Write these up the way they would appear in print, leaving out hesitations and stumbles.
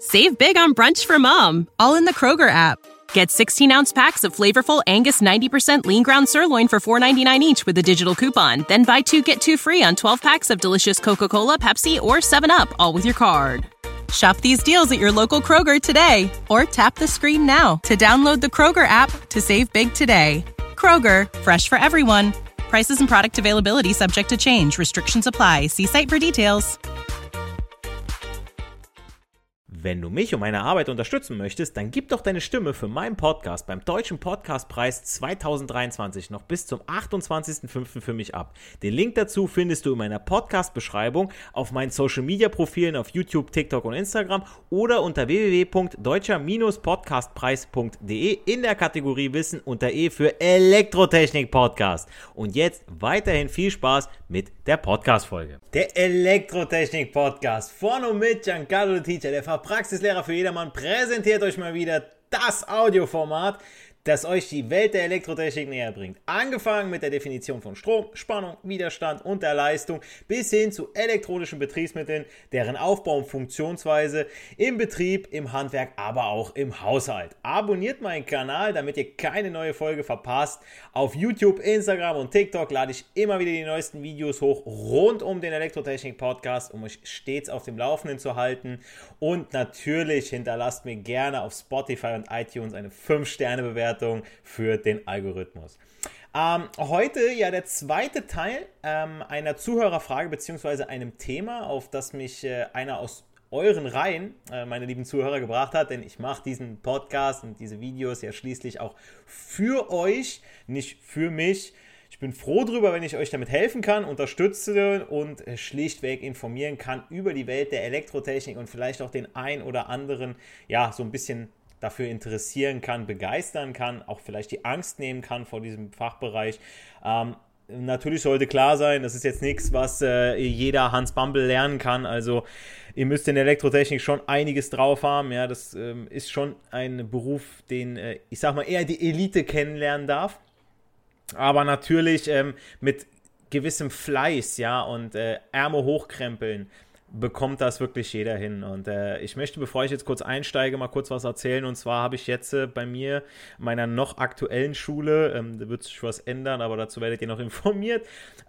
Save big on brunch for mom, all in the Kroger app. Get 16-ounce packs of flavorful Angus 90% lean ground sirloin for $4.99 each with a digital coupon. Then buy 2, get 2 free on 12 packs of delicious Coca-Cola, Pepsi, or 7-Up, all with your card. Shop these deals at your local Kroger today, or tap the screen now to download the Kroger app to save big today. Kroger, fresh for everyone. Prices and product availability subject to change. Restrictions apply. See site for details. Wenn du mich und meine Arbeit unterstützen möchtest, dann gib doch deine Stimme für meinen Podcast beim Deutschen Podcastpreis 2023 noch bis zum 28.05. für mich ab. Den Link dazu findest du in meiner Podcast-Beschreibung, auf meinen Social-Media-Profilen auf YouTube, TikTok und Instagram oder unter www.deutscher-podcastpreis.de in der Kategorie Wissen unter E für Elektrotechnik-Podcast. Und jetzt weiterhin viel Spaß mit der Podcast-Folge. Der Elektrotechnik-Podcast von und mit Giancarlo Teacher, der Praxislehrer für jedermann, präsentiert euch mal wieder das Audioformat, das euch die Welt der Elektrotechnik näher bringt. Angefangen mit der Definition von Strom, Spannung, Widerstand und der Leistung bis hin zu elektronischen Betriebsmitteln, deren Aufbau und Funktionsweise im Betrieb, im Handwerk, aber auch im Haushalt. Abonniert meinen Kanal, damit ihr keine neue Folge verpasst. Auf YouTube, Instagram und TikTok lade ich immer wieder die neuesten Videos hoch rund um den Elektrotechnik-Podcast, um euch stets auf dem Laufenden zu halten. Und natürlich hinterlasst mir gerne auf Spotify und iTunes eine 5-Sterne-Bewertung für den Algorithmus. Heute ja der zweite Teil einer Zuhörerfrage bzw. einem Thema, auf das mich einer aus euren Reihen, meine lieben Zuhörer, gebracht hat, denn ich mache diesen Podcast und diese Videos ja schließlich auch für euch, nicht für mich. Ich bin froh darüber, wenn ich euch damit helfen kann, unterstütze und schlichtweg informieren kann über die Welt der Elektrotechnik und vielleicht auch den ein oder anderen, ja, so ein bisschen dafür interessieren kann, begeistern kann, auch vielleicht die Angst nehmen kann vor diesem Fachbereich. Natürlich sollte klar sein, das ist jetzt nichts, was jeder Hans Bumble lernen kann. Also ihr müsst in der Elektrotechnik schon einiges drauf haben. Ja, das ist schon ein Beruf, den ich sag mal eher die Elite kennenlernen darf. Aber natürlich mit gewissem Fleiß, ja, und Ärmel hochkrempeln bekommt das wirklich jeder hin. Und ich möchte, bevor ich jetzt kurz einsteige, mal kurz was erzählen. Und zwar habe ich jetzt bei mir, meiner noch aktuellen Schule, da wird sich was ändern, aber dazu werdet ihr noch informiert,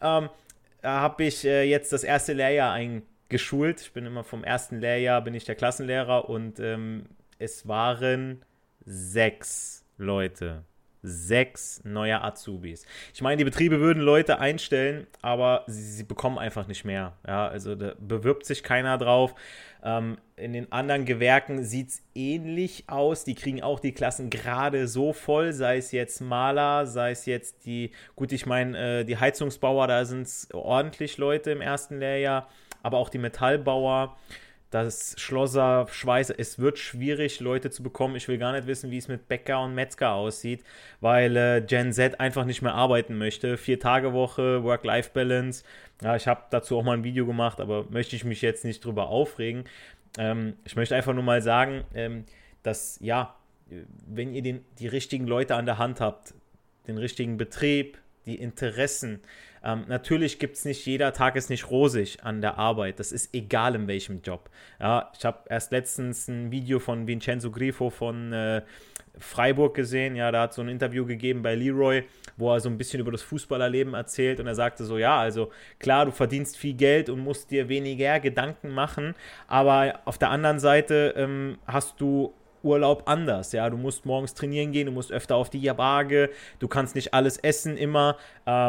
habe ich jetzt das erste Lehrjahr eingeschult. Ich bin immer vom ersten Lehrjahr, bin ich der Klassenlehrer und es waren 6 Leute. 6 neue Azubis. Ich meine, die Betriebe würden Leute einstellen, aber sie bekommen einfach nicht mehr. Ja, also da bewirbt sich keiner drauf. In den anderen Gewerken sieht es ähnlich aus. Die kriegen auch die Klassen gerade so voll, sei es jetzt Maler, sei es jetzt die Heizungsbauer, da sind es ordentlich Leute im ersten Lehrjahr, aber auch die Metallbauer. Das Schlosser, Schweißer, es wird schwierig, Leute zu bekommen. Ich will gar nicht wissen, wie es mit Bäcker und Metzger aussieht, weil Gen Z einfach nicht mehr arbeiten möchte. 4-Tage-Woche, Work-Life-Balance. Ja, ich habe dazu auch mal ein Video gemacht, aber möchte ich mich jetzt nicht drüber aufregen. Ich möchte einfach nur mal sagen, dass, ja, wenn ihr die richtigen Leute an der Hand habt, den richtigen Betrieb, die Interessen. Natürlich gibt es nicht, jeder Tag ist nicht rosig an der Arbeit. Das ist egal in welchem Job. Ja, ich habe erst letztens ein Video von Vincenzo Grifo von Freiburg gesehen. Ja, da hat so ein Interview gegeben bei Leroy, wo er so ein bisschen über das Fußballerleben erzählt. Und er sagte so, ja, also klar, du verdienst viel Geld und musst dir weniger Gedanken machen. Aber auf der anderen Seite hast du Urlaub anders, ja, du musst morgens trainieren gehen, du musst öfter auf die Waage, du kannst nicht alles essen immer,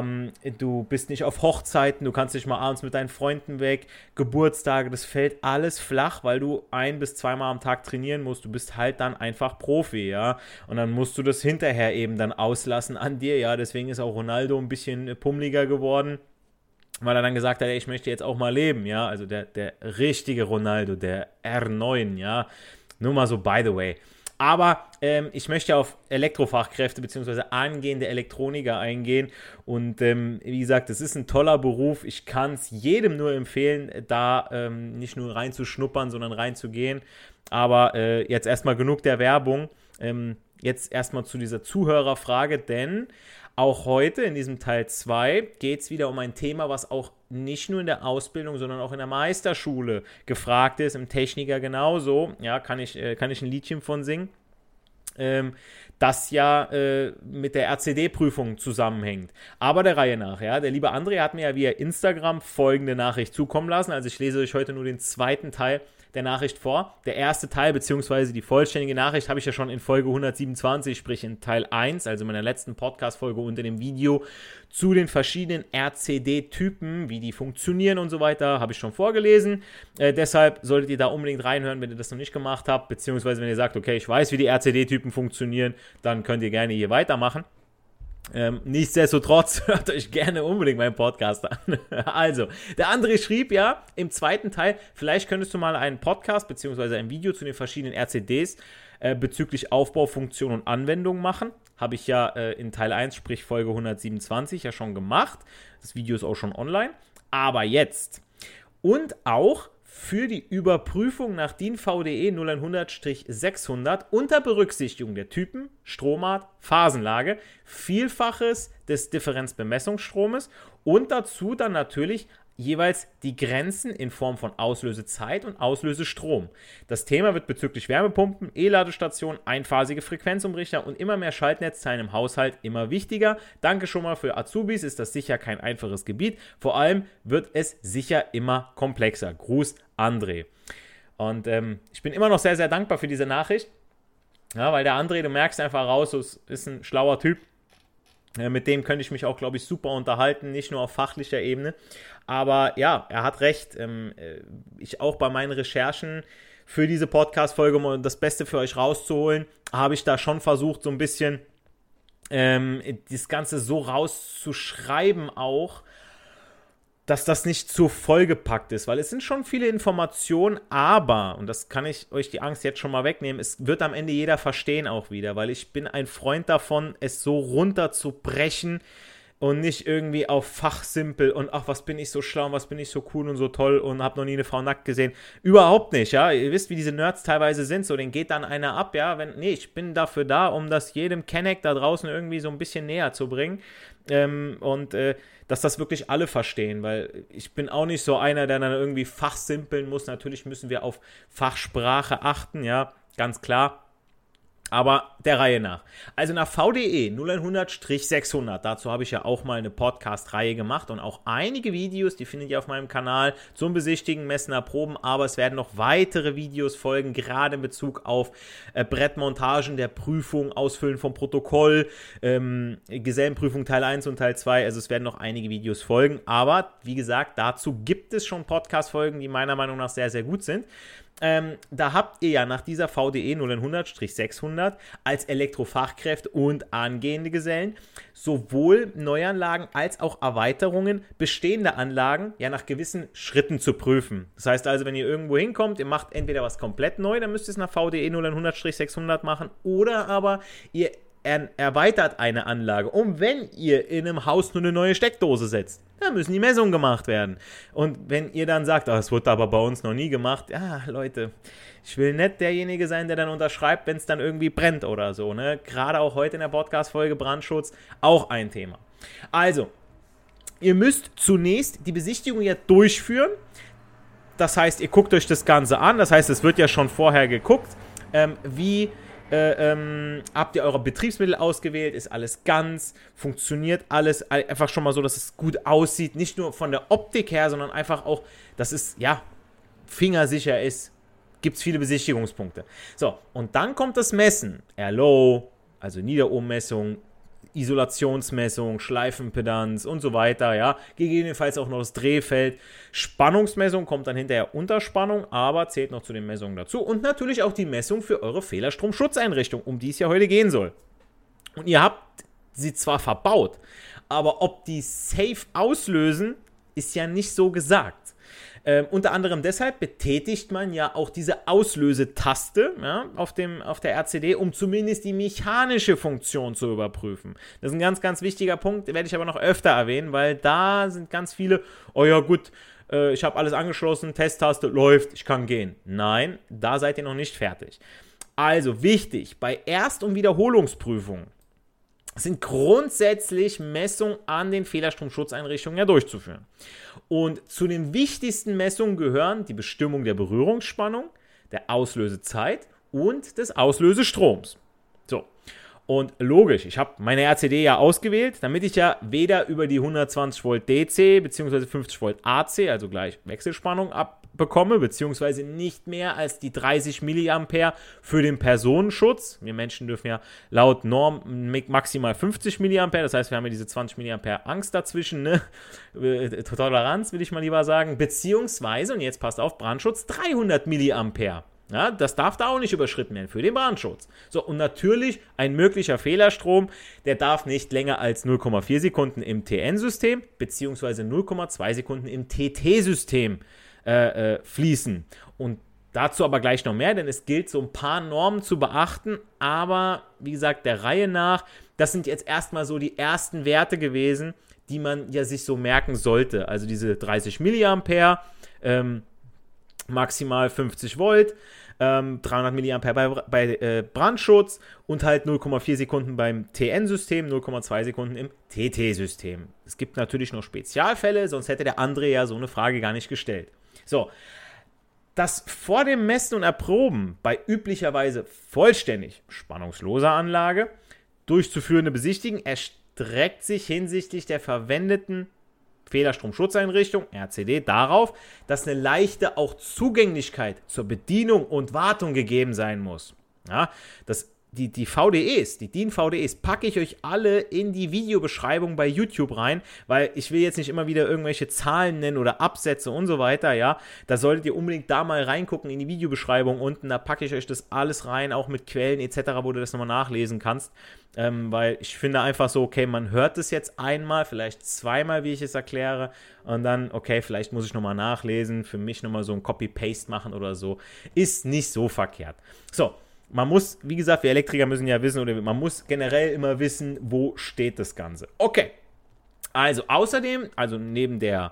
du bist nicht auf Hochzeiten, du kannst nicht mal abends mit deinen Freunden weg, Geburtstage, das fällt alles flach, weil du 1- bis 2-mal am Tag trainieren musst, du bist halt dann einfach Profi, ja, und dann musst du das hinterher eben dann auslassen an dir, ja, deswegen ist auch Ronaldo ein bisschen pummeliger geworden, weil er dann gesagt hat, ey, ich möchte jetzt auch mal leben, ja, also der richtige Ronaldo, der R9, ja, nur mal so by the way. Aber ich möchte auf Elektrofachkräfte bzw. angehende Elektroniker eingehen und wie gesagt, es ist ein toller Beruf. Ich kann es jedem nur empfehlen, da nicht nur reinzuschnuppern, sondern reinzugehen. Aber jetzt erstmal genug der Werbung. Jetzt erstmal zu dieser Zuhörerfrage, denn Auch heute in diesem Teil 2 geht es wieder um ein Thema, was auch nicht nur in der Ausbildung, sondern auch in der Meisterschule gefragt ist, im Techniker genauso. Ja, kann ich ein Liedchen von singen. Das ja mit der RCD-Prüfung zusammenhängt. Aber der Reihe nach, ja, der liebe André hat mir ja via Instagram folgende Nachricht zukommen lassen. Also ich lese euch heute nur den zweiten Teil der Nachricht vor. Der erste Teil, beziehungsweise die vollständige Nachricht, habe ich ja schon in Folge 127, sprich in Teil 1, also meiner letzten Podcast-Folge unter dem Video zu den verschiedenen RCD-Typen, wie die funktionieren und so weiter, habe ich schon vorgelesen. Deshalb solltet ihr da unbedingt reinhören, wenn ihr das noch nicht gemacht habt, beziehungsweise wenn ihr sagt, okay, ich weiß, wie die RCD-Typen funktionieren, dann könnt ihr gerne hier weitermachen. Nichtsdestotrotz hört euch gerne unbedingt meinen Podcast an. Also, der André schrieb ja im zweiten Teil, vielleicht könntest du mal einen Podcast bzw. ein Video zu den verschiedenen RCDs bezüglich Aufbau, Funktion und Anwendung machen. Habe ich ja in Teil 1, sprich Folge 127 ja schon gemacht. Das Video ist auch schon online. Aber jetzt und auch für die Überprüfung nach DIN VDE 0100-600 unter Berücksichtigung der Typen, Stromart, Phasenlage, Vielfaches des Differenzbemessungsstromes und dazu dann natürlich jeweils die Grenzen in Form von Auslösezeit und Auslösestrom. Das Thema wird bezüglich Wärmepumpen, E-Ladestationen, einphasige Frequenzumrichter und immer mehr Schaltnetzteilen im Haushalt immer wichtiger. Danke schon mal für Azubis, ist das sicher kein einfaches Gebiet. Vor allem wird es sicher immer komplexer. Gruß, André. Und ich bin immer noch sehr, sehr dankbar für diese Nachricht. Ja, weil der André, du merkst einfach raus, ist ein schlauer Typ. Mit dem könnte ich mich auch, glaube ich, super unterhalten, nicht nur auf fachlicher Ebene. Aber ja, er hat recht. Ich auch bei meinen Recherchen für diese Podcast-Folge, um das Beste für euch rauszuholen, habe ich da schon versucht, so ein bisschen das Ganze so rauszuschreiben auch, dass das nicht zu vollgepackt ist, weil es sind schon viele Informationen, aber, und das kann ich euch die Angst jetzt schon mal wegnehmen, es wird am Ende jeder verstehen auch wieder, weil ich bin ein Freund davon, es so runterzubrechen und nicht irgendwie auf Fachsimpel und ach, was bin ich so schlau, was bin ich so cool und so toll und hab noch nie eine Frau nackt gesehen. Überhaupt nicht, ja, ihr wisst, wie diese Nerds teilweise sind, so, den geht dann einer ab, ja, ich bin dafür da, um das jedem Kenneck da draußen irgendwie so ein bisschen näher zu bringen dass das wirklich alle verstehen, weil ich bin auch nicht so einer, der dann irgendwie fachsimpeln muss. Natürlich müssen wir auf Fachsprache achten, ja, ganz klar. Aber der Reihe nach. Also nach VDE 0100-600, dazu habe ich ja auch mal eine Podcast-Reihe gemacht und auch einige Videos, die findet ihr auf meinem Kanal zum Besichtigen, Messen, Erproben, aber es werden noch weitere Videos folgen, gerade in Bezug auf Brettmontagen der Prüfung, Ausfüllen vom Protokoll, Gesellenprüfung Teil 1 und Teil 2, also es werden noch einige Videos folgen, aber wie gesagt, dazu gibt es schon Podcast-Folgen, die meiner Meinung nach sehr, sehr gut sind. Da habt ihr ja nach dieser VDE 0100-600 als Elektrofachkräfte und angehende Gesellen sowohl Neuanlagen als auch Erweiterungen bestehender Anlagen ja nach gewissen Schritten zu prüfen. Das heißt also, wenn ihr irgendwo hinkommt, ihr macht entweder was komplett neu, dann müsst ihr es nach VDE 0100-600 machen, oder aber ihr erweitert eine Anlage. Und wenn ihr in einem Haus nur eine neue Steckdose setzt, dann müssen die Messungen gemacht werden. Und wenn ihr dann sagt, das wurde aber bei uns noch nie gemacht, ja, Leute, ich will nicht derjenige sein, der dann unterschreibt, wenn es dann irgendwie brennt oder so, ne? Gerade auch heute in der Podcast-Folge Brandschutz, auch ein Thema. Also, ihr müsst zunächst die Besichtigung ja durchführen. Das heißt, ihr guckt euch das Ganze an. Das heißt, es wird ja schon vorher geguckt, habt ihr eure Betriebsmittel ausgewählt, ist alles ganz, funktioniert alles, einfach schon mal so, dass es gut aussieht, nicht nur von der Optik her, sondern einfach auch, dass es, ja, fingersicher ist, gibt es viele Besichtigungspunkte. So, und dann kommt das Messen, RLO, also Niederohmmessung, Isolationsmessung, Schleifenimpedanz und so weiter, ja, gegebenenfalls auch noch das Drehfeld. Spannungsmessung kommt dann hinterher Unterspannung, aber zählt noch zu den Messungen dazu und natürlich auch die Messung für eure Fehlerstromschutzeinrichtung, um die es ja heute gehen soll. Und ihr habt sie zwar verbaut, aber ob die safe auslösen, ist ja nicht so gesagt. Unter anderem deshalb betätigt man ja auch diese Auslösetaste, ja, auf der RCD, um zumindest die mechanische Funktion zu überprüfen. Das ist ein ganz, ganz wichtiger Punkt, den werde ich aber noch öfter erwähnen, weil da sind ganz viele, oh ja gut, ich habe alles angeschlossen, Testtaste läuft, ich kann gehen. Nein, da seid ihr noch nicht fertig. Also wichtig, bei Erst- und Wiederholungsprüfungen sind grundsätzlich Messungen an den Fehlerstromschutzeinrichtungen ja durchzuführen. Und zu den wichtigsten Messungen gehören die Bestimmung der Berührungsspannung, der Auslösezeit und des Auslösestroms. So, und logisch, ich habe meine RCD ja ausgewählt, damit ich ja weder über die 120 Volt DC bzw. 50 Volt AC, also gleich Wechselspannung, abbekomme, beziehungsweise nicht mehr als die 30 mA für den Personenschutz. Wir Menschen dürfen ja laut Norm maximal 50 mA, das heißt, wir haben ja diese 20 mA Angst dazwischen, ne? Toleranz will ich mal lieber sagen, beziehungsweise, und jetzt passt auf, Brandschutz 300 mA. Ja, das darf da auch nicht überschritten werden für den Brandschutz. So, und natürlich ein möglicher Fehlerstrom, der darf nicht länger als 0,4 Sekunden im TN-System beziehungsweise 0,2 Sekunden im TT-System fließen. Und dazu aber gleich noch mehr, denn es gilt, so ein paar Normen zu beachten, aber wie gesagt, der Reihe nach, das sind jetzt erstmal so die ersten Werte gewesen, die man ja sich so merken sollte. Also diese 30 mA, maximal 50 Volt, 300 mA bei Brandschutz und halt 0,4 Sekunden beim TN-System, 0,2 Sekunden im TT-System. Es gibt natürlich noch Spezialfälle, sonst hätte der André ja so eine Frage gar nicht gestellt. So, das vor dem Messen und Erproben bei üblicherweise vollständig spannungsloser Anlage durchzuführende Besichtigen erstreckt sich hinsichtlich der verwendeten Fehlerstromschutzeinrichtung, RCD, darauf, dass eine leichte auch Zugänglichkeit zur Bedienung und Wartung gegeben sein muss. Ja, die VDEs, die DIN-VDEs, packe ich euch alle in die Videobeschreibung bei YouTube rein, weil ich will jetzt nicht immer wieder irgendwelche Zahlen nennen oder Absätze und so weiter, ja. Da solltet ihr unbedingt da mal reingucken in die Videobeschreibung unten, da packe ich euch das alles rein, auch mit Quellen etc., wo du das nochmal nachlesen kannst, weil ich finde einfach so, okay, man hört es jetzt einmal, vielleicht zweimal, wie ich es erkläre, und dann, okay, vielleicht muss ich nochmal nachlesen, für mich nochmal so ein Copy-Paste machen oder so, ist nicht so verkehrt. So, man muss, wie gesagt, wir Elektriker müssen ja wissen, oder man muss generell immer wissen, wo steht das Ganze. Okay, also außerdem, also neben der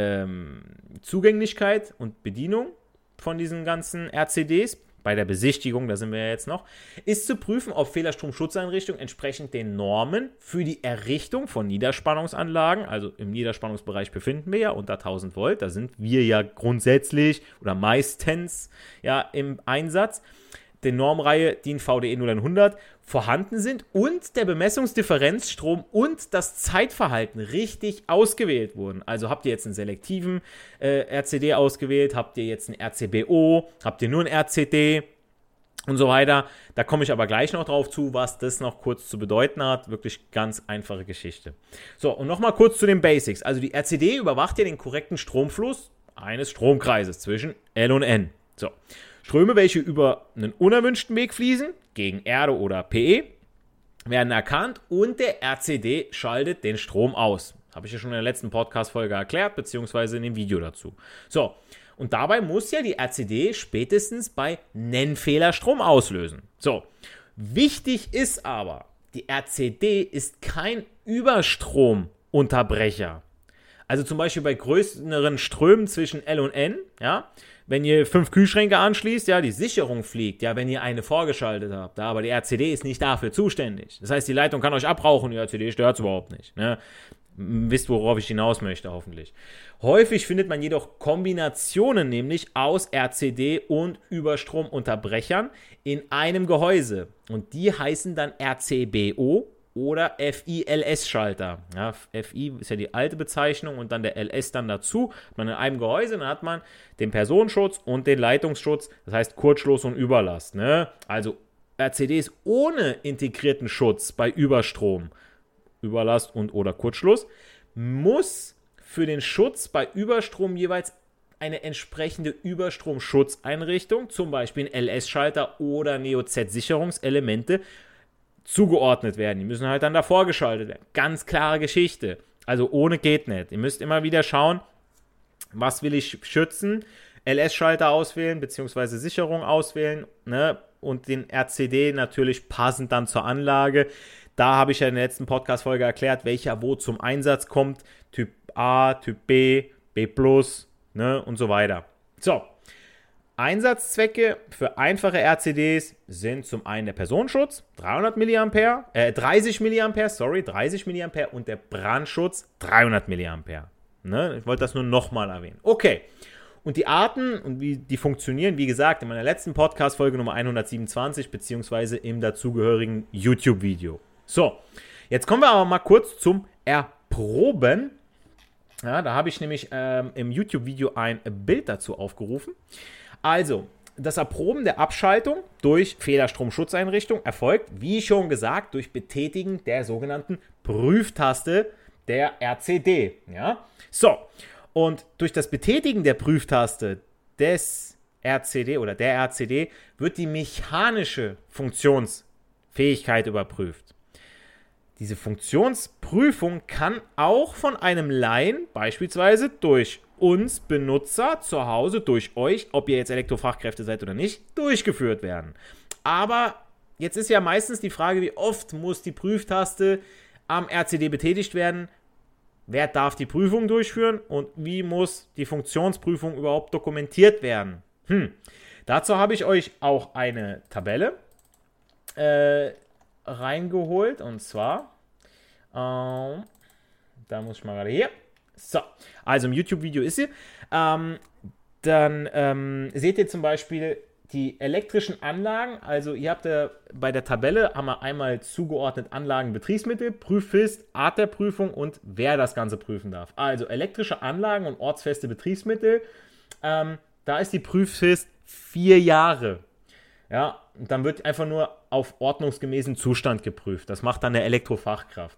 Zugänglichkeit und Bedienung von diesen ganzen RCDs, bei der Besichtigung, da sind wir ja jetzt noch, ist zu prüfen, ob Fehlerstromschutzeinrichtungen entsprechend den Normen für die Errichtung von Niederspannungsanlagen, also im Niederspannungsbereich befinden wir ja unter 1000 Volt, da sind wir ja grundsätzlich oder meistens ja im Einsatz, der Normreihe DIN VDE 0100 vorhanden sind und der Bemessungsdifferenzstrom und das Zeitverhalten richtig ausgewählt wurden. Also habt ihr jetzt einen selektiven RCD ausgewählt, habt ihr jetzt einen RCBO, habt ihr nur einen RCD und so weiter. Da komme ich aber gleich noch drauf zu, was das noch kurz zu bedeuten hat. Wirklich ganz einfache Geschichte. So, und nochmal kurz zu den Basics. Also die RCD überwacht ja den korrekten Stromfluss eines Stromkreises zwischen L und N. So. Ströme, welche über einen unerwünschten Weg fließen, gegen Erde oder PE, werden erkannt und der RCD schaltet den Strom aus. Habe ich ja schon in der letzten Podcast-Folge erklärt, beziehungsweise in dem Video dazu. So, und dabei muss ja die RCD spätestens bei Nennfehler Strom auslösen. So, wichtig ist aber, die RCD ist kein Überstromunterbrecher. Also zum Beispiel bei größeren Strömen zwischen L und N, ja, wenn ihr 5 Kühlschränke anschließt, ja, die Sicherung fliegt, ja, wenn ihr eine vorgeschaltet habt, ja, aber die RCD ist nicht dafür zuständig. Das heißt, die Leitung kann euch abrauchen, die RCD stört es überhaupt nicht, ne? Wisst, worauf ich hinaus möchte, hoffentlich. Häufig findet man jedoch Kombinationen, nämlich aus RCD und Überstromunterbrechern in einem Gehäuse. Und die heißen dann RCBO oder FI-LS-Schalter. Ja, FI ist ja die alte Bezeichnung und dann der LS dann dazu. Hat man in einem Gehäuse, dann hat man den Personenschutz und den Leitungsschutz, das heißt Kurzschluss und Überlast. Ne? Also RCDs ohne integrierten Schutz bei Überstrom, Überlast und oder Kurzschluss, muss für den Schutz bei Überstrom jeweils eine entsprechende Überstromschutzeinrichtung, zum Beispiel ein LS-Schalter oder Neo-Z-Sicherungselemente, zugeordnet werden. Die müssen halt dann davor geschaltet werden. Ganz klare Geschichte. Also ohne geht nicht. Ihr müsst immer wieder schauen, was will ich schützen, LS-Schalter auswählen, beziehungsweise Sicherung auswählen, ne? Und den RCD natürlich passend dann zur Anlage. Da habe ich ja in der letzten Podcast-Folge erklärt, welcher wo zum Einsatz kommt. Typ A, Typ B, B+, ne? Und so weiter. So. Einsatzzwecke für einfache RCDs sind zum einen der Personenschutz, 30 mA und der Brandschutz, 300 mA. Ne? Ich wollte das nur nochmal erwähnen. Okay, und die Arten und wie die funktionieren, wie gesagt, in meiner letzten Podcast-Folge Nummer 127, beziehungsweise im dazugehörigen YouTube-Video. So, jetzt kommen wir aber mal kurz zum Erproben. Ja, da habe ich nämlich im YouTube-Video ein Bild dazu aufgerufen. Also, das Erproben der Abschaltung durch Fehlerstromschutzeinrichtung erfolgt, wie schon gesagt, durch Betätigen der sogenannten Prüftaste der RCD. Ja? So, und durch das Betätigen der Prüftaste des RCD oder der RCD wird die mechanische Funktionsfähigkeit überprüft. Diese Funktionsprüfung kann auch von einem Laien, beispielsweise durch uns Benutzer zu Hause, durch euch, ob ihr jetzt Elektrofachkräfte seid oder nicht, durchgeführt werden. Aber jetzt ist ja meistens die Frage, wie oft muss die Prüftaste am RCD betätigt werden? Wer darf die Prüfung durchführen und wie muss die Funktionsprüfung überhaupt dokumentiert werden? Dazu habe ich euch auch eine Tabelle reingeholt und zwar, da muss ich mal gerade hier. So, also im YouTube-Video ist sie. Dann seht ihr zum Beispiel die elektrischen Anlagen. Also ihr habt bei der Tabelle haben wir einmal zugeordnet Anlagen, Betriebsmittel, Prüffrist, Art der Prüfung und wer das Ganze prüfen darf. Also elektrische Anlagen und ortsfeste Betriebsmittel. Da ist die Prüffrist 4 Jahre. Ja, und dann wird einfach nur auf ordnungsgemäßen Zustand geprüft. Das macht dann der Elektrofachkraft.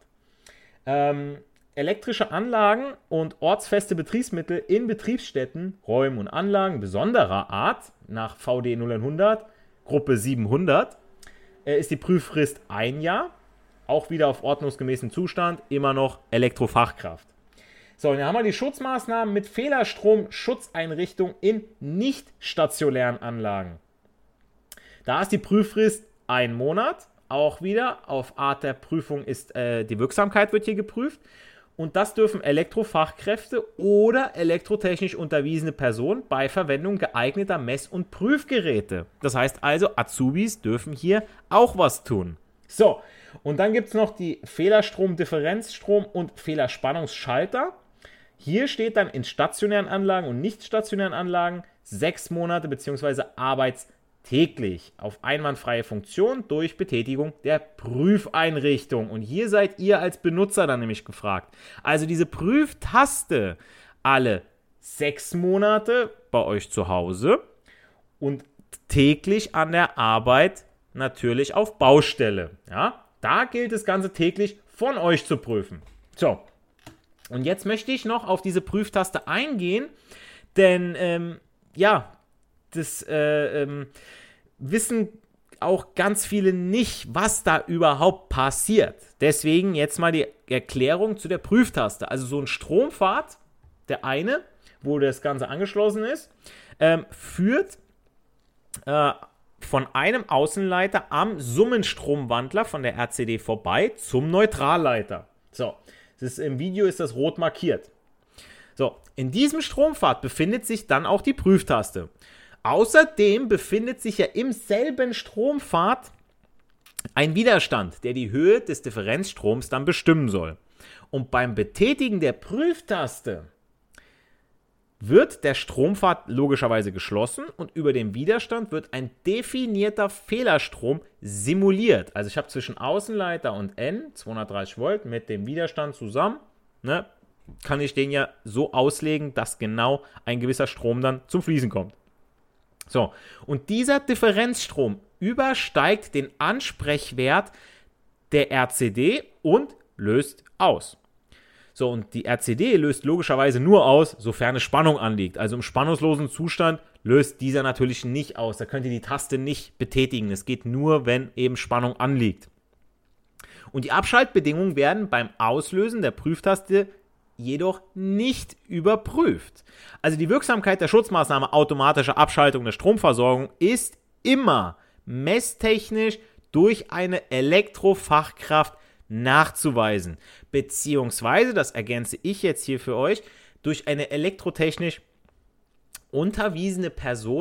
Elektrische Anlagen und ortsfeste Betriebsmittel in Betriebsstätten, Räumen und Anlagen besonderer Art nach VD 0100, Gruppe 700, ist die Prüffrist 1 Jahr, auch wieder auf ordnungsgemäßen Zustand, immer noch Elektrofachkraft. So, und dann haben wir die Schutzmaßnahmen mit Fehlerstromschutzeinrichtung in nicht stationären Anlagen. Da ist die Prüffrist 1 Monat, auch wieder auf Art der Prüfung ist die Wirksamkeit wird hier geprüft. Und das dürfen Elektrofachkräfte oder elektrotechnisch unterwiesene Personen bei Verwendung geeigneter Mess- und Prüfgeräte. Das heißt also, Azubis dürfen hier auch was tun. So, und dann gibt es noch die Fehlerstrom, Differenzstrom und Fehlerspannungsschalter. Hier steht dann in stationären Anlagen und nicht stationären Anlagen 6 Monate bzw. arbeitstäglich auf einwandfreie Funktion durch Betätigung der Prüfeinrichtung. Und hier seid ihr als Benutzer dann nämlich gefragt. Also diese Prüftaste alle 6 Monate bei euch zu Hause und täglich an der Arbeit natürlich auf Baustelle. Ja, da gilt das Ganze täglich von euch zu prüfen. So, und jetzt möchte ich noch auf diese Prüftaste eingehen, denn das wissen auch ganz viele nicht, was da überhaupt passiert. Deswegen jetzt mal die Erklärung zu der Prüftaste. Also so ein Strompfad, der eine, wo das Ganze angeschlossen ist, führt von einem Außenleiter am Summenstromwandler von der RCD vorbei zum Neutralleiter. So, im Video ist das rot markiert. So, in diesem Strompfad befindet sich dann auch die Prüftaste. Außerdem befindet sich ja im selben Strompfad ein Widerstand, der die Höhe des Differenzstroms dann bestimmen soll. Und beim Betätigen der Prüftaste wird der Strompfad logischerweise geschlossen und über dem Widerstand wird ein definierter Fehlerstrom simuliert. Also ich habe zwischen Außenleiter und N 230 Volt mit dem Widerstand zusammen, kann ich den ja so auslegen, dass genau ein gewisser Strom dann zum Fließen kommt. So, und dieser Differenzstrom übersteigt den Ansprechwert der RCD und löst aus. So, und die RCD löst logischerweise nur aus, sofern eine Spannung anliegt. Also im spannungslosen Zustand löst dieser natürlich nicht aus. Da könnt ihr die Taste nicht betätigen. Es geht nur, wenn eben Spannung anliegt. Und die Abschaltbedingungen werden beim Auslösen der Prüftaste jedoch nicht überprüft. Also die Wirksamkeit der Schutzmaßnahme automatische Abschaltung der Stromversorgung ist immer messtechnisch durch eine Elektrofachkraft nachzuweisen. Beziehungsweise, das ergänze ich jetzt hier für euch, durch eine elektrotechnisch unterwiesene Person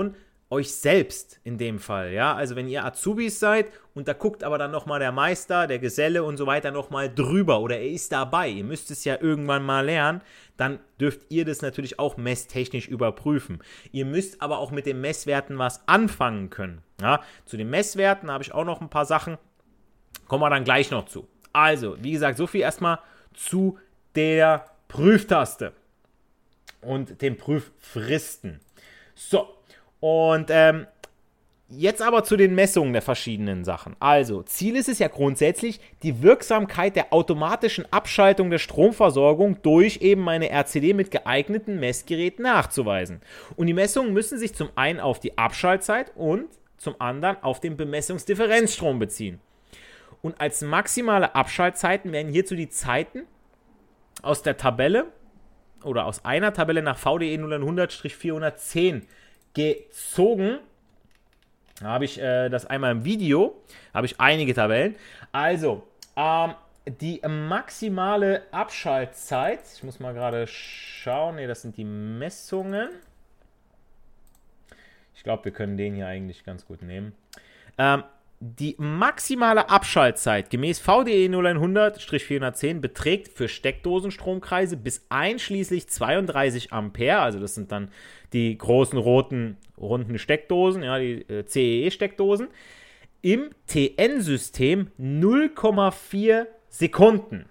euch selbst in dem Fall, ja, also wenn ihr Azubis seid und da guckt aber dann nochmal der Meister, der Geselle und so weiter nochmal drüber oder er ist dabei, ihr müsst es ja irgendwann mal lernen, dann dürft ihr das natürlich auch messtechnisch überprüfen. Ihr müsst aber auch mit den Messwerten was anfangen können, ja, zu den Messwerten habe ich auch noch ein paar Sachen, kommen wir dann gleich noch zu. Also, wie gesagt, so viel erstmal zu der Prüftaste und den Prüffristen. So, und jetzt aber zu den Messungen der verschiedenen Sachen. Also, Ziel ist es ja grundsätzlich, die Wirksamkeit der automatischen Abschaltung der Stromversorgung durch eben meine RCD mit geeigneten Messgeräten nachzuweisen. Und die Messungen müssen sich zum einen auf die Abschaltzeit und zum anderen auf den Bemessungsdifferenzstrom beziehen. Und als maximale Abschaltzeiten werden hierzu die Zeiten aus der Tabelle oder aus einer Tabelle nach VDE 0100-410 gezogen. Da habe ich das einmal im Video, habe ich einige Tabellen. Also, die maximale Abschaltzeit, ich muss mal gerade schauen, ne, das sind die Messungen. Ich glaube, wir können den hier eigentlich ganz gut nehmen. Die maximale Abschaltzeit gemäß VDE 0100-410 beträgt für Steckdosenstromkreise bis einschließlich 32 Ampere, also das sind dann die großen roten runden Steckdosen, ja, die CEE-Steckdosen, im TN-System 0,4 Sekunden.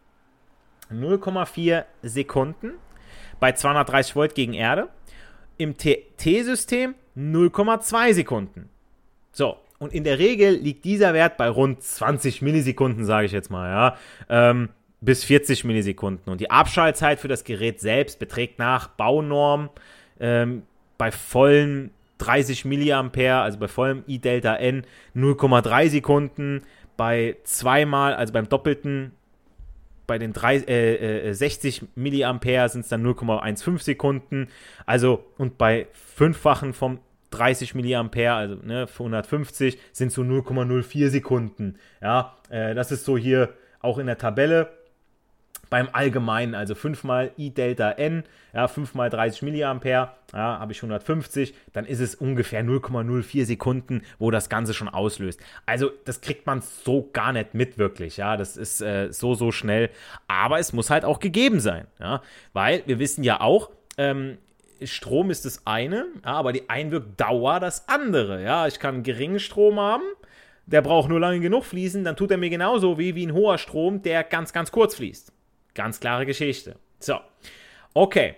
0,4 Sekunden bei 230 Volt gegen Erde. Im TT-System 0,2 Sekunden. So. Und in der Regel liegt dieser Wert bei rund 20 Millisekunden, sage ich jetzt mal, ja, bis 40 Millisekunden. Und die Abschaltzeit für das Gerät selbst beträgt nach Baunorm bei vollen 30 Milliampere, also bei vollem I-Delta-N, 0,3 Sekunden. Bei zweimal, also beim doppelten, bei den 60 Milliampere sind es dann 0,15 Sekunden. Also, und bei fünffachen vom 30 Milliampere, also ne, für 150, sind so 0,04 Sekunden. Ja, das ist so hier auch in der Tabelle beim Allgemeinen, also 5 mal I-Delta-N, ja, 5 mal 30 Milliampere, ja, habe ich 150, dann ist es ungefähr 0,04 Sekunden, wo das Ganze schon auslöst. Also das kriegt man so gar nicht mit wirklich, ja, das ist so schnell, aber es muss halt auch gegeben sein, ja, weil wir wissen ja auch, Strom ist das eine, ja, aber die Einwirkdauer das andere. Ja, ich kann einen geringen Strom haben, der braucht nur lange genug fließen, dann tut er mir genauso weh wie ein hoher Strom, der ganz, ganz kurz fließt. Ganz klare Geschichte. So, okay.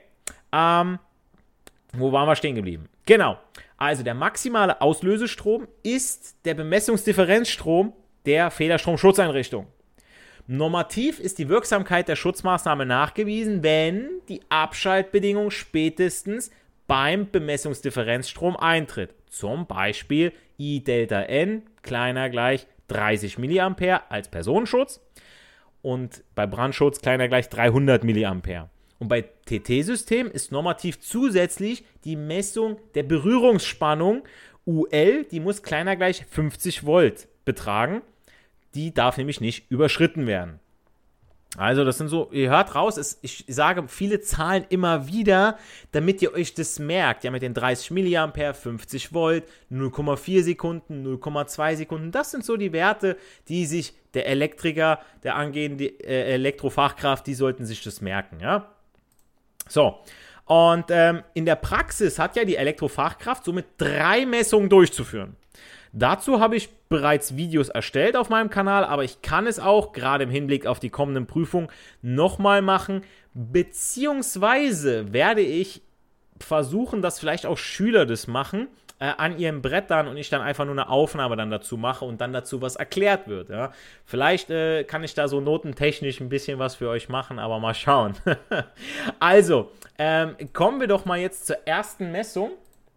Wo waren wir stehen geblieben? Genau. Also der maximale Auslösestrom ist der Bemessungsdifferenzstrom der Fehlerstromschutzeinrichtung. Normativ ist die Wirksamkeit der Schutzmaßnahme nachgewiesen, wenn die Abschaltbedingung spätestens beim Bemessungsdifferenzstrom eintritt. Zum Beispiel I-Delta-N kleiner gleich 30 mA als Personenschutz und bei Brandschutz kleiner gleich 300 mA. Und bei TT-System ist normativ zusätzlich die Messung der Berührungsspannung UL, die muss kleiner gleich 50 Volt betragen. Die darf nämlich nicht überschritten werden. Also das sind so, ihr hört raus, ich sage viele Zahlen immer wieder, damit ihr euch das merkt. Ja, mit den 30 mA, 50 Volt, 0,4 Sekunden, 0,2 Sekunden. Das sind so die Werte, die sich der Elektriker, der angehende Elektrofachkraft, die sollten sich das merken. Ja? So, und in der Praxis hat ja die Elektrofachkraft somit 3 Messungen durchzuführen. Dazu habe ich bereits Videos erstellt auf meinem Kanal, aber ich kann es auch, gerade im Hinblick auf die kommenden Prüfungen, nochmal machen, beziehungsweise werde ich versuchen, dass vielleicht auch Schüler das machen, an ihren Brettern und ich dann einfach nur eine Aufnahme dann dazu mache und dann dazu was erklärt wird. Ja. Vielleicht kann ich da so notentechnisch ein bisschen was für euch machen, aber mal schauen. Also, kommen wir doch mal jetzt zur ersten Messung.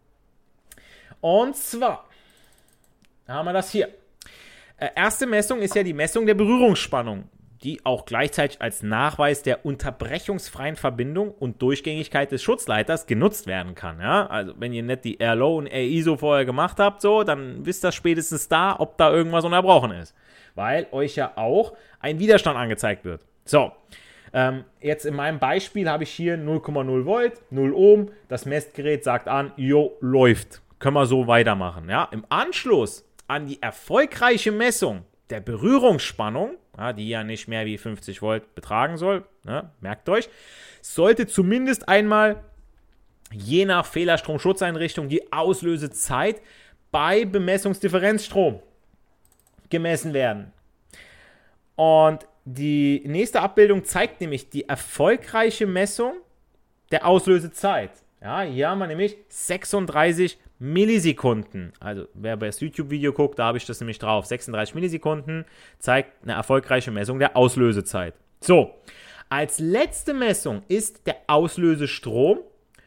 Und zwar haben wir das hier. Erste Messung ist ja die Messung der Berührungsspannung, die auch gleichzeitig als Nachweis der unterbrechungsfreien Verbindung und Durchgängigkeit des Schutzleiters genutzt werden kann. Ja? Also wenn ihr nicht die R-Low und R-ISO vorher gemacht habt, so, dann wisst ihr spätestens da, ob da irgendwas unterbrochen ist. Weil euch ja auch ein Widerstand angezeigt wird. So, jetzt in meinem Beispiel habe ich hier 0,0 Volt, 0 Ohm. Das Messgerät sagt an, jo, läuft. können wir so weitermachen. Ja? Im Anschluss an die erfolgreiche Messung der Berührungsspannung, ja, die ja nicht mehr wie 50 Volt betragen soll, ne, merkt euch, sollte zumindest einmal je nach Fehlerstromschutzeinrichtung die Auslösezeit bei Bemessungsdifferenzstrom gemessen werden. Und die nächste Abbildung zeigt nämlich die erfolgreiche Messung der Auslösezeit. Ja, hier haben wir nämlich 36 Millisekunden. Also wer bei das YouTube-Video guckt, da habe ich das nämlich drauf. 36 Millisekunden zeigt eine erfolgreiche Messung der Auslösezeit. So, als letzte Messung ist der Auslösestrom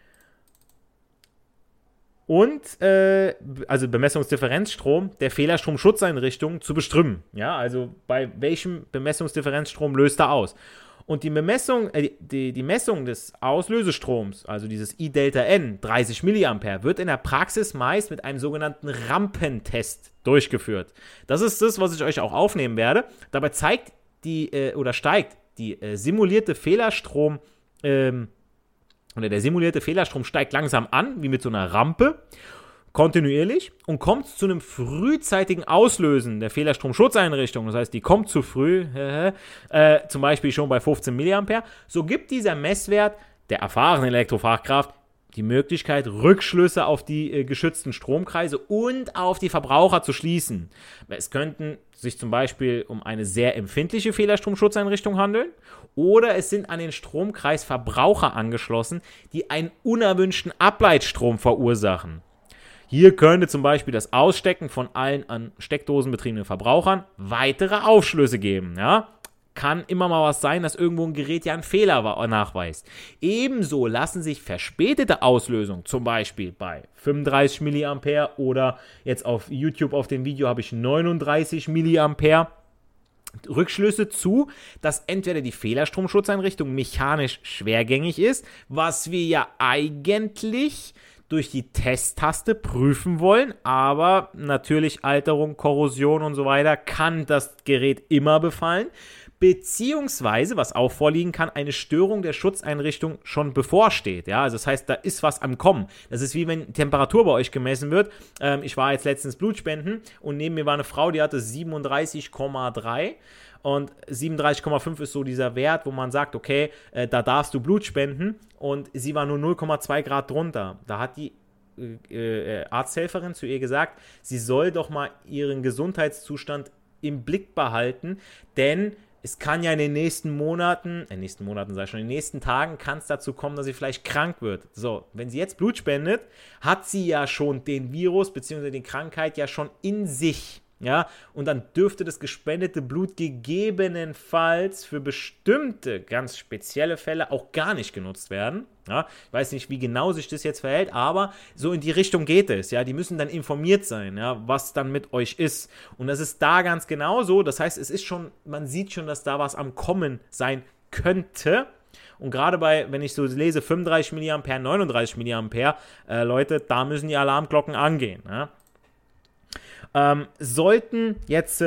und also Bemessungsdifferenzstrom der Fehlerstromschutzeinrichtung zu bestimmen. Ja, also bei welchem Bemessungsdifferenzstrom löst er aus? Und die Messung des Auslösestroms, also dieses I-Delta-N, 30 mA, wird in der Praxis meist mit einem sogenannten Rampentest durchgeführt. Das ist das, was ich euch auch aufnehmen werde. Dabei steigt die simulierte Fehlerstrom, oder der simulierte Fehlerstrom steigt langsam an, wie mit so einer Rampe, kontinuierlich, und kommt zu einem frühzeitigen Auslösen der Fehlerstromschutzeinrichtung. Das heißt, die kommt zu früh, zum Beispiel schon bei 15 mA. So gibt dieser Messwert der erfahrenen Elektrofachkraft die Möglichkeit, Rückschlüsse auf die geschützten Stromkreise und auf die Verbraucher zu schließen. Es könnten sich zum Beispiel um eine sehr empfindliche Fehlerstromschutzeinrichtung handeln oder es sind an den Stromkreis Verbraucher angeschlossen, die einen unerwünschten Ableitstrom verursachen. Hier könnte zum Beispiel das Ausstecken von allen an Steckdosen betriebenen Verbrauchern weitere Aufschlüsse geben. Ja? Kann immer mal was sein, dass irgendwo ein Gerät ja einen Fehler nachweist. Ebenso lassen sich verspätete Auslösungen, zum Beispiel bei 35 mA oder jetzt auf YouTube auf dem Video habe ich 39 mA, Rückschlüsse zu, dass entweder die Fehlerstromschutzeinrichtung mechanisch schwergängig ist, was wir ja eigentlich durch die Testtaste prüfen wollen, aber natürlich Alterung, Korrosion und so weiter kann das Gerät immer befallen, beziehungsweise, was auch vorliegen kann, eine Störung der Schutzeinrichtung schon bevorsteht. Ja, also das heißt, da ist was am Kommen. Das ist wie wenn Temperatur bei euch gemessen wird. Ich war jetzt letztens Blutspenden und neben mir war eine Frau, die hatte 37,3 und 37,5 ist so dieser Wert, wo man sagt, okay, da darfst du Blut spenden, und sie war nur 0,2 Grad drunter. Da hat die Arzthelferin zu ihr gesagt, sie soll doch mal ihren Gesundheitszustand im Blick behalten, denn es kann ja in den nächsten Monaten, in den nächsten Tagen kann es dazu kommen, dass sie vielleicht krank wird. So, wenn sie jetzt Blut spendet, hat sie ja schon den Virus bzw. die Krankheit ja schon in sich. Ja, und dann dürfte das gespendete Blut gegebenenfalls für bestimmte, ganz spezielle Fälle auch gar nicht genutzt werden. Ja, ich weiß nicht, wie genau sich das jetzt verhält, aber so in die Richtung geht es. Ja, die müssen dann informiert sein, ja, was dann mit euch ist. Und das ist da ganz genauso. Das heißt, es ist schon, man sieht schon, dass da was am Kommen sein könnte. Und gerade wenn ich so lese, 35 mA, 39 mA, Leute, da müssen die Alarmglocken angehen. Ja. Sollten jetzt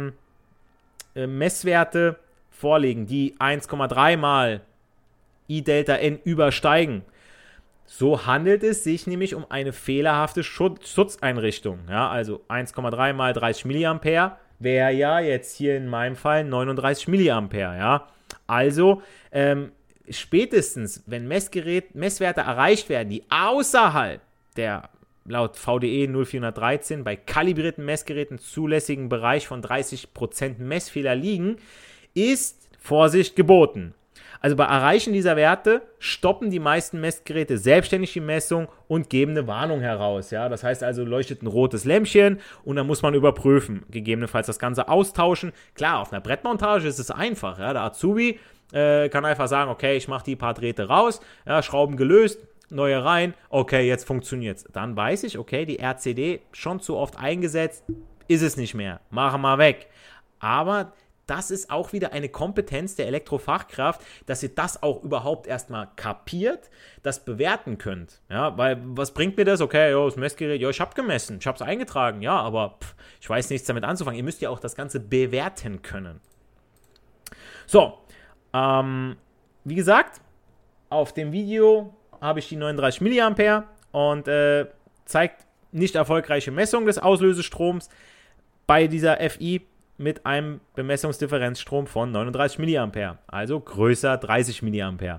Messwerte vorliegen, die 1,3 mal I-Delta-N übersteigen, so handelt es sich nämlich um eine fehlerhafte Schutzeinrichtung. Ja, also 1,3 mal 30 mA wäre ja jetzt hier in meinem Fall 39 mA. Ja. Also spätestens, wenn Messwerte erreicht werden, die außerhalb der laut VDE 0413 bei kalibrierten Messgeräten zulässigen Bereich von 30% Messfehler liegen, ist Vorsicht geboten. Also bei Erreichen dieser Werte stoppen die meisten Messgeräte selbstständig die Messung und geben eine Warnung heraus. Ja? Das heißt also, leuchtet ein rotes Lämpchen und dann muss man überprüfen, gegebenenfalls das Ganze austauschen. Klar, auf einer Brettmontage ist es einfach. Ja? Der Azubi kann einfach sagen, okay, ich mache die paar Drähte raus, ja, Schrauben gelöst, neue rein, okay, jetzt funktioniert's. Dann weiß ich, okay, die RCD schon zu oft eingesetzt, ist es nicht mehr, machen wir weg. Aber das ist auch wieder eine Kompetenz der Elektrofachkraft, dass ihr das auch überhaupt erstmal kapiert, das bewerten könnt. Ja, weil was bringt mir das? Okay, das Messgerät, ich habe gemessen, ich habe es eingetragen, ja, aber ich weiß nichts damit anzufangen. Ihr müsst ja auch das Ganze bewerten können. So, wie gesagt, auf dem Video habe ich die 39 mA und zeigt nicht erfolgreiche Messung des Auslösestroms bei dieser FI mit einem Bemessungsdifferenzstrom von 39 mA, also größer 30 mA.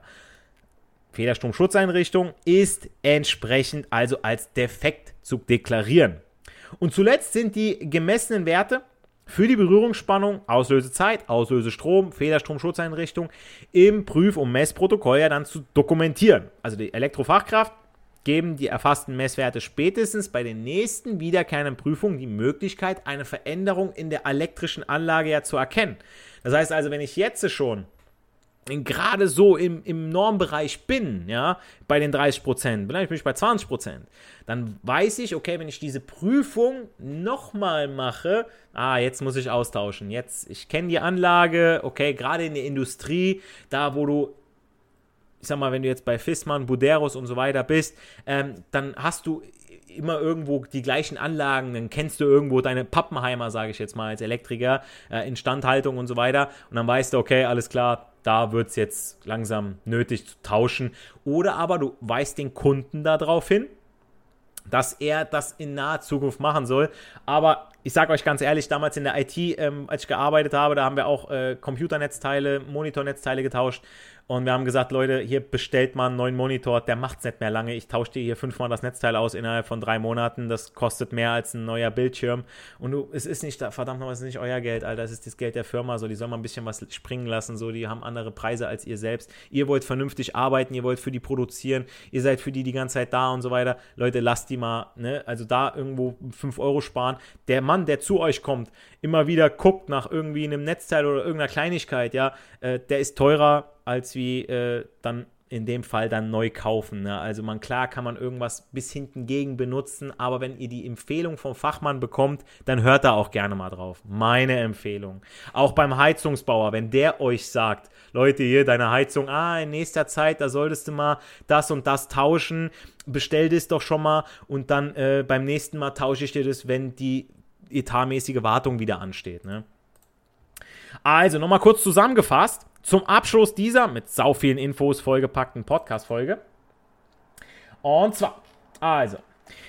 Fehlerstromschutzeinrichtung ist entsprechend also als defekt zu deklarieren. Und zuletzt sind die gemessenen Werte für die Berührungsspannung, Auslösezeit, Auslösestrom, Fehlerstromschutzeinrichtung im Prüf- und Messprotokoll ja dann zu dokumentieren. Also die Elektrofachkraft geben die erfassten Messwerte spätestens bei den nächsten wiederkehrenden Prüfungen die Möglichkeit, eine Veränderung in der elektrischen Anlage ja zu erkennen. Das heißt also, wenn ich jetzt schon gerade so im Normbereich bin, ja, bei den 30%, vielleicht bin ich bei 20%, dann weiß ich, okay, wenn ich diese Prüfung nochmal mache, jetzt muss ich austauschen, ich kenne die Anlage, okay, gerade in der Industrie, da wo du, ich sag mal, wenn du jetzt bei Fissmann, Buderus und so weiter bist, dann hast du immer irgendwo die gleichen Anlagen, dann kennst du irgendwo deine Pappenheimer, sage ich jetzt mal als Elektriker, Instandhaltung und so weiter und dann weißt du, okay, alles klar, da wird es jetzt langsam nötig zu tauschen. Oder aber du weist den Kunden darauf hin, dass er das in naher Zukunft machen soll. Aber ich sage euch ganz ehrlich, damals in der IT, als ich gearbeitet habe, da haben wir auch Computernetzteile, Monitornetzteile getauscht. Und wir haben gesagt, Leute, hier bestellt mal einen neuen Monitor, der macht es nicht mehr lange. Ich tausche dir hier 5-mal das Netzteil aus innerhalb von 3 Monaten. Das kostet mehr als ein neuer Bildschirm. Und es ist nicht, verdammt nochmal, es ist nicht euer Geld, Alter. Es ist das Geld der Firma. So, die soll mal ein bisschen was springen lassen. So, die haben andere Preise als ihr selbst. Ihr wollt vernünftig arbeiten, ihr wollt für die produzieren, ihr seid für die ganze Zeit da und so weiter. Leute, lasst die mal, ne? Also da irgendwo 5 Euro sparen. Der Mann, der zu euch kommt, immer wieder guckt nach irgendwie einem Netzteil oder irgendeiner Kleinigkeit, ja, der ist teurer als wie dann in dem Fall dann neu kaufen. Ne? Also klar kann man irgendwas bis hinten gegen benutzen, aber wenn ihr die Empfehlung vom Fachmann bekommt, dann hört da auch gerne mal drauf. Meine Empfehlung. Auch beim Heizungsbauer, wenn der euch sagt, Leute, hier deine Heizung, in nächster Zeit, da solltest du mal das und das tauschen, bestell das doch schon mal und dann beim nächsten Mal tausche ich dir das, wenn die etatmäßige Wartung wieder ansteht. Ne? Also, nochmal kurz zusammengefasst, zum Abschluss dieser mit sau vielen Infos vollgepackten Podcast-Folge. Und zwar, also,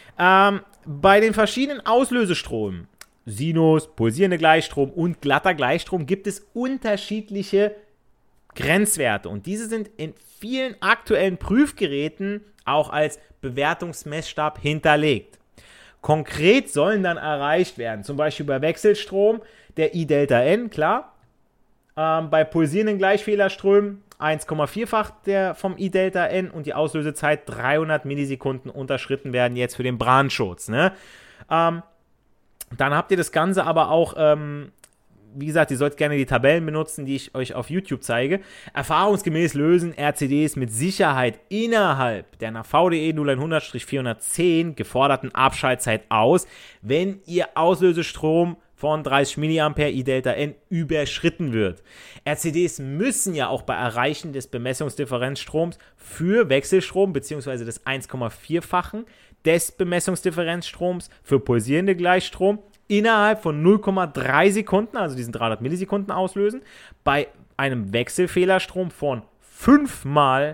bei den verschiedenen Auslösestromen, Sinus, pulsierende Gleichstrom und glatter Gleichstrom, gibt es unterschiedliche Grenzwerte. Und diese sind in vielen aktuellen Prüfgeräten auch als Bewertungsmessstab hinterlegt. Konkret sollen dann erreicht werden, zum Beispiel bei Wechselstrom, der I-Delta-N, klar, bei pulsierenden Gleichfehlerströmen 1,4-fach der vom I-Delta-N und die Auslösezeit 300 Millisekunden unterschritten werden jetzt für den Brandschutz. Ne? Dann habt ihr das Ganze aber auch, wie gesagt, ihr sollt gerne die Tabellen benutzen, die ich euch auf YouTube zeige. Erfahrungsgemäß lösen RCDs mit Sicherheit innerhalb der nach VDE 0100-410 geforderten Abschaltzeit aus, wenn ihr Auslösestrom von 30 mA I-Delta-N überschritten wird. RCDs müssen ja auch bei Erreichen des Bemessungsdifferenzstroms für Wechselstrom bzw. des 1,4-fachen des Bemessungsdifferenzstroms für pulsierende Gleichstrom innerhalb von 0,3 Sekunden, also diesen 300 Millisekunden auslösen, bei einem Wechselfehlerstrom von 5 mal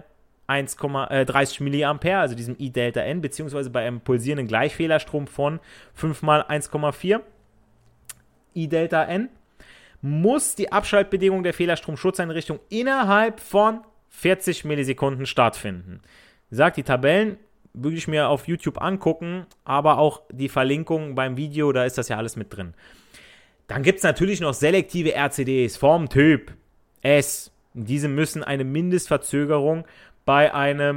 30 mA, also diesem I-Delta-N, beziehungsweise bei einem pulsierenden Gleichfehlerstrom von 5 mal 1,4 I-Delta-N, muss die Abschaltbedingung der Fehlerstromschutzeinrichtung innerhalb von 40 Millisekunden stattfinden. Wie gesagt, die Tabellen würde ich mir auf YouTube angucken, aber auch die Verlinkung beim Video, da ist das ja alles mit drin. Dann gibt es natürlich noch selektive RCDs vom Typ S. Diese müssen eine Mindestverzögerung bei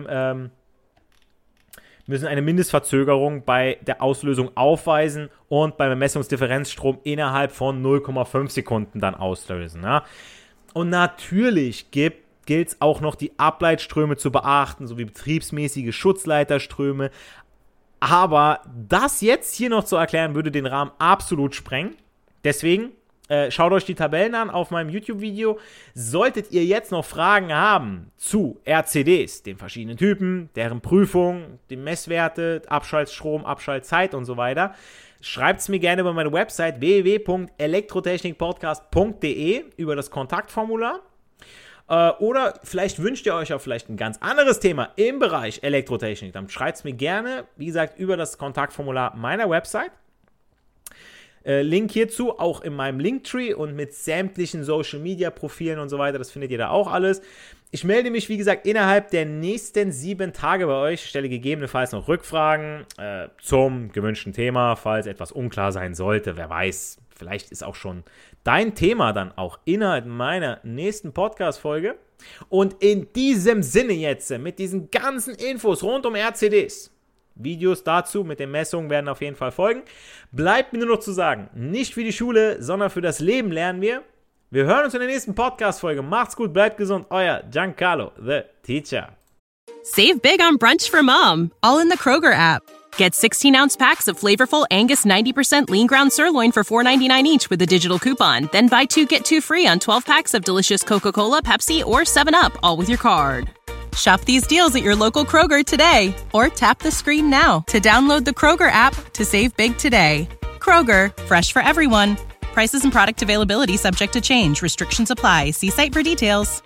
der Auslösung aufweisen und beim Bemessungsdifferenzstrom innerhalb von 0,5 Sekunden dann auslösen. Ja? Und natürlich gilt es auch noch, die Ableitströme zu beachten, sowie betriebsmäßige Schutzleiterströme. Aber das jetzt hier noch zu erklären, würde den Rahmen absolut sprengen. Deswegen schaut euch die Tabellen an auf meinem YouTube-Video. Solltet ihr jetzt noch Fragen haben zu RCDs, den verschiedenen Typen, deren Prüfung, die Messwerte, Abschaltstrom, Abschaltzeit und so weiter, schreibt es mir gerne über meine Website www.elektrotechnikpodcast.de über das Kontaktformular. Oder vielleicht wünscht ihr euch auch vielleicht ein ganz anderes Thema im Bereich Elektrotechnik. Dann schreibt es mir gerne, wie gesagt, über das Kontaktformular meiner Website. Link hierzu auch in meinem Linktree und mit sämtlichen Social-Media-Profilen und so weiter. Das findet ihr da auch alles. Ich melde mich, wie gesagt, innerhalb der nächsten 7 Tage bei euch, stelle gegebenenfalls noch Rückfragen zum gewünschten Thema, falls etwas unklar sein sollte. Wer weiß, vielleicht ist auch schon dein Thema dann auch innerhalb meiner nächsten Podcast-Folge. Und in diesem Sinne jetzt, mit diesen ganzen Infos rund um RCDs, Videos dazu mit den Messungen werden auf jeden Fall folgen. Bleibt mir nur noch zu sagen, nicht für die Schule, sondern für das Leben lernen wir. Wir hören uns in der nächsten Podcast-Folge. Macht's gut, bleibt gesund. Euer Giancarlo, the Teacher. Save big on brunch for mom, all in the Kroger app. Get 16-ounce packs of flavorful Angus 90% lean ground sirloin for $4.99 each with a digital coupon. Then buy 2, get 2 free on 12 packs of delicious Coca-Cola, Pepsi, or 7-Up, all with your card. Shop these deals at your local Kroger today, or tap the screen now to download the Kroger app to save big today. Kroger, fresh for everyone. Prices and product availability subject to change. Restrictions apply. See site for details.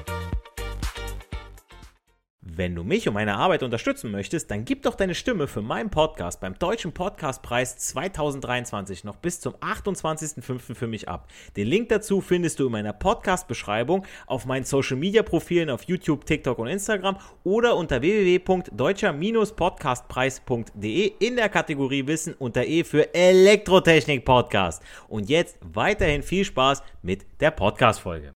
Wenn du mich und meine Arbeit unterstützen möchtest, dann gib doch deine Stimme für meinen Podcast beim Deutschen Podcastpreis 2023 noch bis zum 28.05. für mich ab. Den Link dazu findest du in meiner Podcast-Beschreibung, auf meinen Social-Media-Profilen auf YouTube, TikTok und Instagram oder unter www.deutscher-podcastpreis.de in der Kategorie Wissen unter E für Elektrotechnik-Podcast. Und jetzt weiterhin viel Spaß mit der Podcast-Folge.